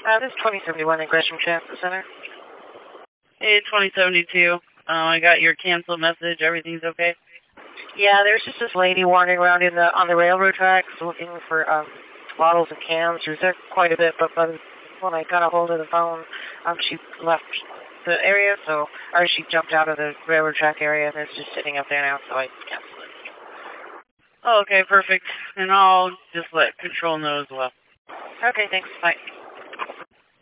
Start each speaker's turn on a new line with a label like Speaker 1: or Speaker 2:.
Speaker 1: This is 2071 at Gresham Transit Center.
Speaker 2: Hey, 2072. I got your cancel message. Everything's okay?
Speaker 1: Yeah, there's just this lady wandering around on the railroad tracks looking for bottles and cans. She was there quite a bit, but when I got a hold of the phone, she left the area, or she jumped out of the railroad track area and is just sitting up there now, so I canceled it.
Speaker 2: Oh, okay, perfect. And I'll just let Control know as well.
Speaker 1: Okay, thanks. Bye.